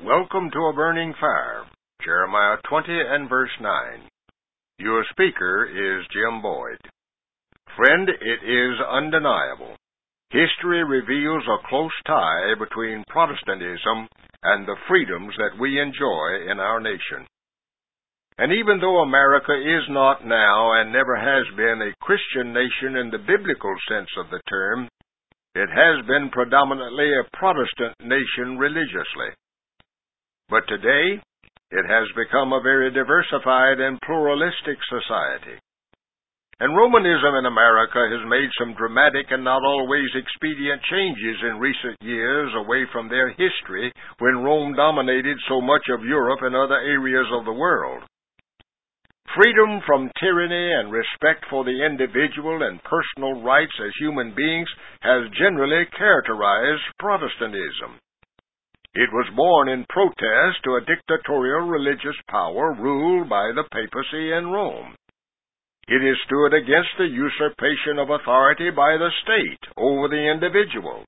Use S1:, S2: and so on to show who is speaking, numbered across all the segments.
S1: Welcome to a burning fire. Jeremiah 20 and verse 9. Your speaker is Jim Boyd. Friend, it is undeniable. History reveals a close tie between Protestantism and the freedoms that we enjoy in our nation. And even though America is not now and never has been a Christian nation in the biblical sense of the term, it has been predominantly a Protestant nation religiously. But today, it has become a very diversified and pluralistic society. And Romanism in America has made some dramatic and not always expedient changes in recent years away from their history when Rome dominated so much of Europe and other areas of the world. Freedom from tyranny and respect for the individual and personal rights as human beings has generally characterized Protestantism. It was born in protest to a dictatorial religious power ruled by the papacy in Rome. It has stood against the usurpation of authority by the state over the individual.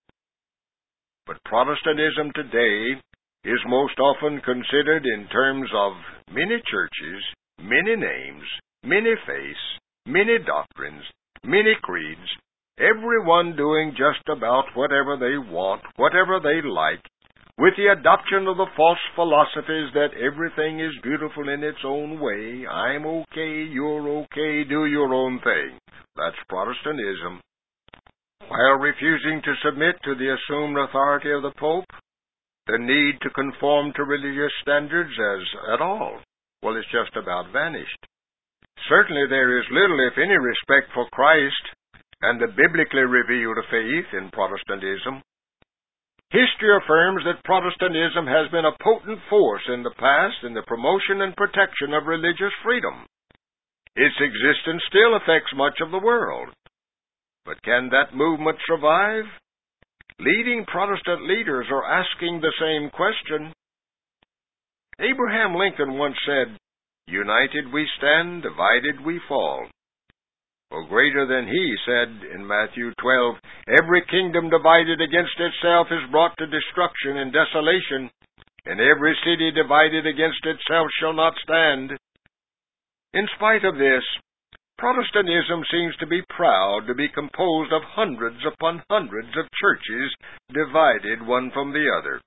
S1: But Protestantism today is most often considered in terms of many churches, many names, many faiths, many doctrines, many creeds, everyone doing just about whatever they want, whatever they like, with the adoption of the false philosophies that everything is beautiful in its own way. I'm okay, you're okay, do your own thing. That's Protestantism. While refusing to submit to the assumed authority of the Pope, the need to conform to religious standards at all, well, it's just about vanished. Certainly there is little, if any, respect for Christ and the biblically revealed faith in Protestantism. History affirms that Protestantism has been a potent force in the past in the promotion and protection of religious freedom. Its existence still affects much of the world. But can that movement survive? Leading Protestant leaders are asking the same question. Abraham Lincoln once said, "United we stand, divided we fall." Or greater than he said in Matthew 12, "Every kingdom divided against itself is brought to destruction and desolation, and every city divided against itself shall not stand." In spite of this, Protestantism seems to be proud to be composed of hundreds upon hundreds of churches divided one from the other.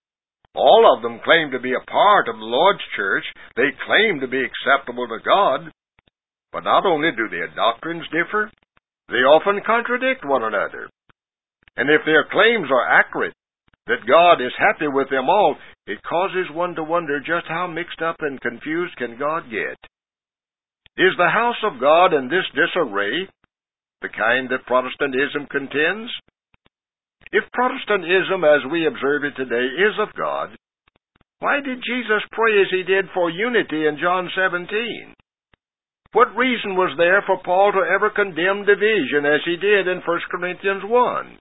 S1: All of them claim to be a part of the Lord's church. They claim to be acceptable to God. But not only do their doctrines differ, they often contradict one another. And if their claims are accurate, that God is happy with them all, it causes one to wonder just how mixed up and confused can God get. Is the house of God in this disarray, the kind that Protestantism contends? If Protestantism, as we observe it today, is of God, why did Jesus pray as he did for unity in John 17? What reason was there for Paul to ever condemn division as he did in 1 Corinthians 1?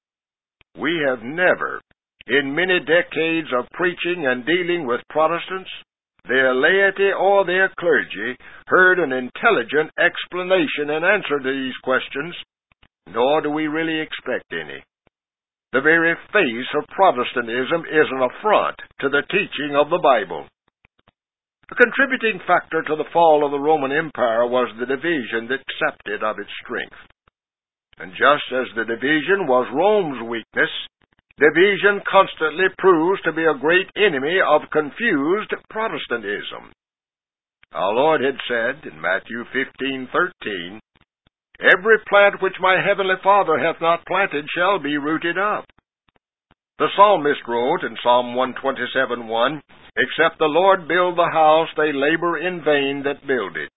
S1: We have never, in many decades of preaching and dealing with Protestants, their laity or their clergy, heard an intelligent explanation and answer to these questions, nor do we really expect any. The very face of Protestantism is an affront to the teaching of the Bible. A contributing factor to the fall of the Roman Empire was the division that sapped it of its strength. And just as the division was Rome's weakness, division constantly proves to be a great enemy of confused Protestantism. Our Lord had said in Matthew 15:13, "Every plant which my heavenly Father hath not planted shall be rooted up." The psalmist wrote in Psalm 127:1, "Except the Lord build the house, they labor in vain that build it."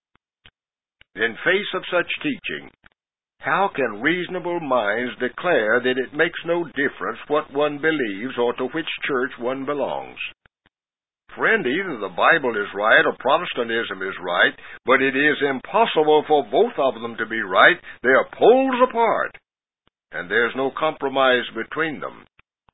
S1: In face of such teaching, how can reasonable minds declare that it makes no difference what one believes or to which church one belongs? Friend, either the Bible is right or Protestantism is right, but it is impossible for both of them to be right. They are poles apart, and there's no compromise between them.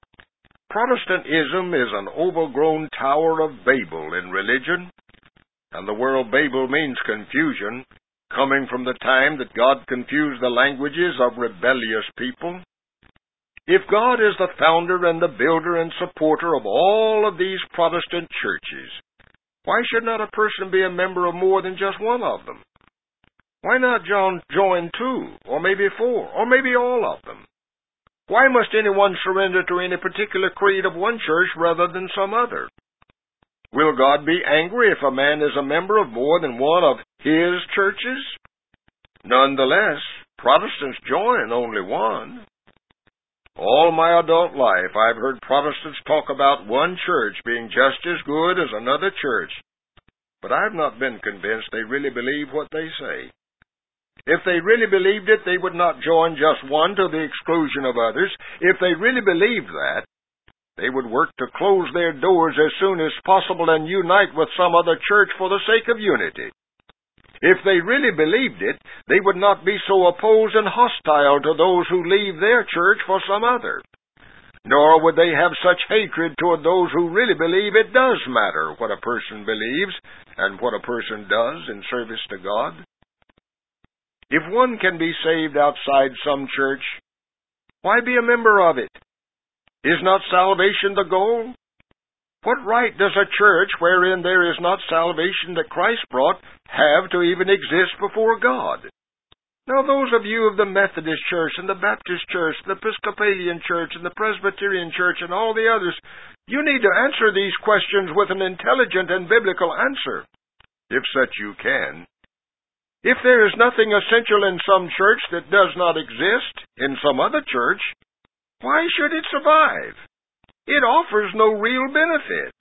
S1: Protestantism is an overgrown Tower of Babel in religion, and the word Babel means confusion, coming from the time that God confused the languages of rebellious people. If God is the founder and the builder and supporter of all of these Protestant churches, why should not a person be a member of more than just one of them? Why not join 2, or maybe 4, or maybe all of them? Why must anyone surrender to any particular creed of one church rather than some other? Will God be angry if a man is a member of more than one of His churches? Nonetheless, Protestants join only one. All my adult life, I've heard Protestants talk about one church being just as good as another church, but I've not been convinced they really believe what they say. If they really believed it, they would not join just one to the exclusion of others. If they really believed that, they would work to close their doors as soon as possible and unite with some other church for the sake of unity. If they really believed it, they would not be so opposed and hostile to those who leave their church for some other. Nor would they have such hatred toward those who really believe it does matter what a person believes and what a person does in service to God. If one can be saved outside some church, why be a member of it? Is not salvation the goal? What right does a church wherein there is not salvation that Christ brought have to even exist before God? Now those of you of the Methodist Church and the Baptist Church, the Episcopalian Church and the Presbyterian Church and all the others, you need to answer these questions with an intelligent and biblical answer, if such you can. If there is nothing essential in some church that does not exist in some other church, why should it survive? It offers no real benefit.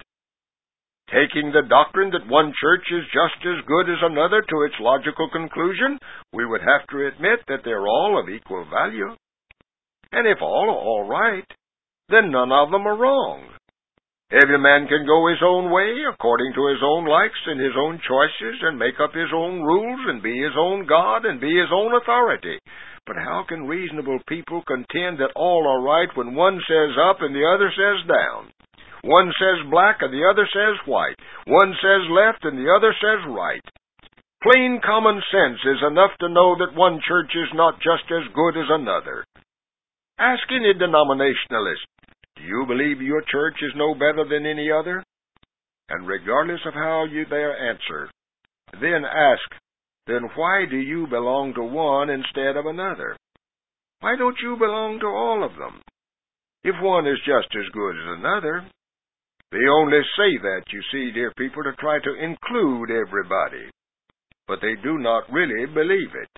S1: Taking the doctrine that one church is just as good as another to its logical conclusion, we would have to admit that they're all of equal value. And if all are all right, then none of them are wrong. Every man can go his own way, according to his own likes and his own choices, and make up his own rules, and be his own God, and be his own authority. But how can reasonable people contend that all are right when one says up and the other says down? One says black and the other says white. One says left and the other says right. Plain common sense is enough to know that one church is not just as good as another. Ask any denominationalist, do you believe your church is no better than any other? And regardless of how their answer, then ask, then why do you belong to one instead of another? Why don't you belong to all of them? If one is just as good as another, they only say that, you see, dear people, to try to include everybody. But they do not really believe it.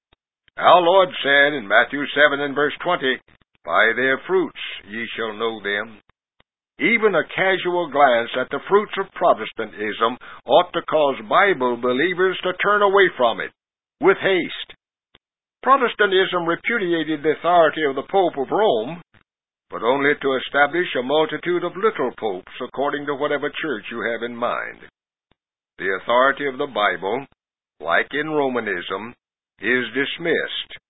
S1: Our Lord said in Matthew 7 and verse 20, "By their fruits ye shall know them." Even a casual glance at the fruits of Protestantism ought to cause Bible believers to turn away from it with haste. Protestantism repudiated the authority of the Pope of Rome, but only to establish a multitude of little popes according to whatever church you have in mind. The authority of the Bible, like in Romanism, is dismissed.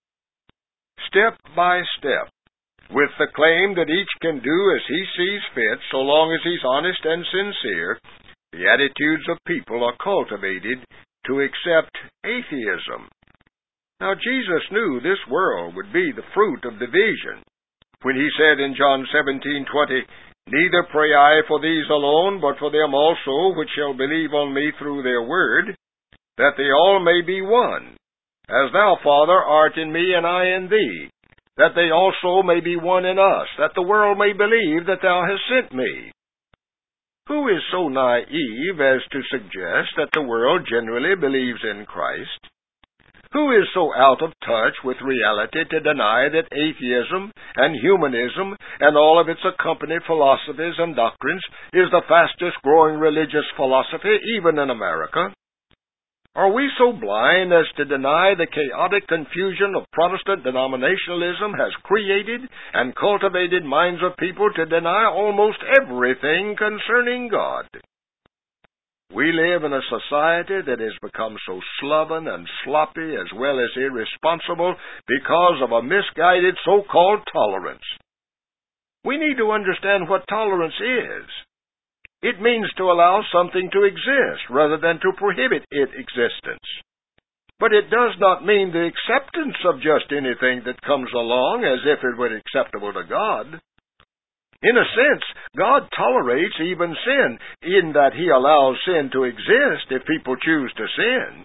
S1: Step by step, with the claim that each can do as he sees fit so long as he's honest and sincere, the attitudes of people are cultivated to accept atheism. Now, Jesus knew this world would be the fruit of division when he said in John 17:20, "Neither pray I for these alone, but for them also which shall believe on me through their word, that they all may be one, as thou, Father, art in me and I in thee, that they also may be one in us, that the world may believe that thou hast sent me." Who is so naive as to suggest that the world generally believes in Christ? Who is so out of touch with reality to deny that atheism and humanism and all of its accompanying philosophies and doctrines is the fastest growing religious philosophy even in America? Are we so blind as to deny the chaotic confusion of Protestant denominationalism has created and cultivated minds of people to deny almost everything concerning God? We live in a society that has become so sloven and sloppy as well as irresponsible because of a misguided so-called tolerance. We need to understand what tolerance is. It means to allow something to exist rather than to prohibit its existence. But it does not mean the acceptance of just anything that comes along as if it were acceptable to God. In a sense, God tolerates even sin, in that He allows sin to exist if people choose to sin.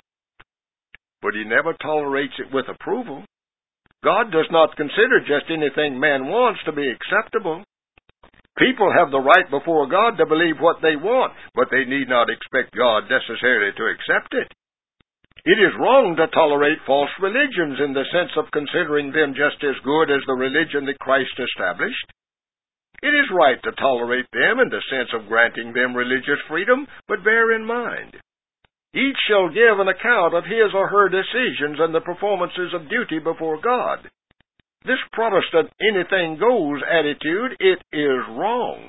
S1: But He never tolerates it with approval. God does not consider just anything man wants to be acceptable. People have the right before God to believe what they want, but they need not expect God necessarily to accept it. It is wrong to tolerate false religions in the sense of considering them just as good as the religion that Christ established. It is right to tolerate them in the sense of granting them religious freedom, but bear in mind, each shall give an account of his or her decisions and the performances of duty before God. This Protestant anything-goes attitude, it is wrong.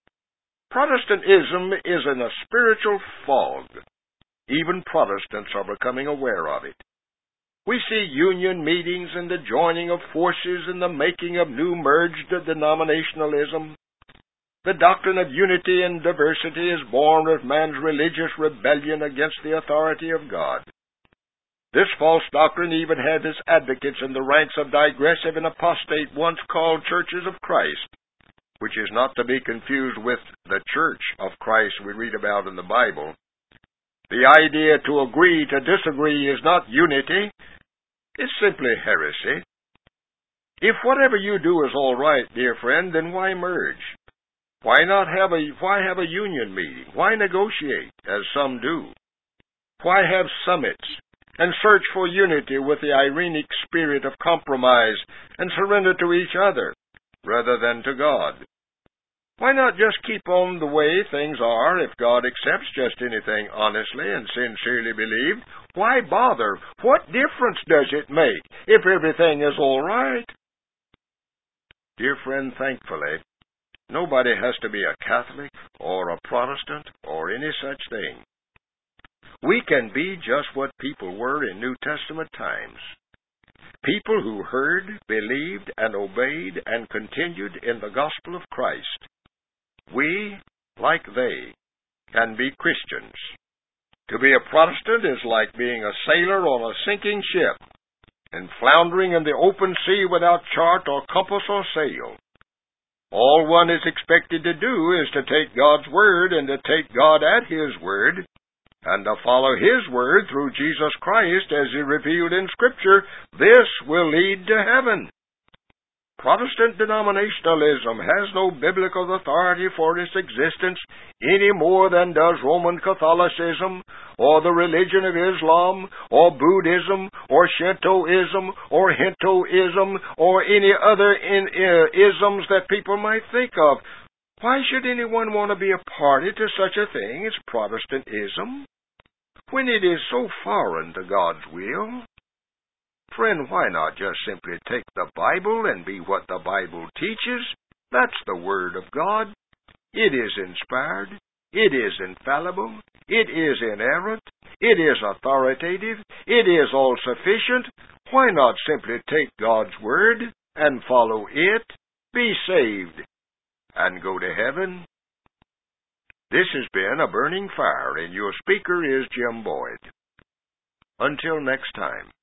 S1: Protestantism is in a spiritual fog. Even Protestants are becoming aware of it. We see union meetings and the joining of forces and the making of new merged denominationalism. The doctrine of unity and diversity is born of man's religious rebellion against the authority of God. This false doctrine even had its advocates in the ranks of digressive and apostate once called churches of Christ, which is not to be confused with the church of Christ we read about in the Bible. The idea to agree to disagree is not unity. It's simply heresy. If whatever you do is all right, dear friend, then why merge? Why have a union meeting? Why negotiate, as some do? Why have summits and search for unity with the irenic spirit of compromise and surrender to each other rather than to God? Why not just keep on the way things are if God accepts just anything honestly and sincerely believed? Why bother? What difference does it make if everything is all right? Dear friend, thankfully, nobody has to be a Catholic or a Protestant or any such thing. We can be just what people were in New Testament times. People who heard, believed, and obeyed and continued in the gospel of Christ. We, like they, can be Christians. To be a Protestant is like being a sailor on a sinking ship and floundering in the open sea without chart or compass or sail. All one is expected to do is to take God's word and to take God at His word and to follow His word through Jesus Christ as He revealed in Scripture. This will lead to heaven. Protestant denominationalism has no biblical authority for its existence any more than does Roman Catholicism, or the religion of Islam, or Buddhism, or Shintoism, or Hintoism, or any other isms that people might think of. Why should anyone want to be a party to such a thing as Protestantism, when it is so foreign to God's will? Friend, why not just simply take the Bible and be what the Bible teaches? That's the Word of God. It is inspired. It is infallible. It is inerrant. It is authoritative. It is all-sufficient. Why not simply take God's Word and follow it, be saved, and go to heaven? This has been A Burning Fire, and your speaker is Jim Boyd. Until next time.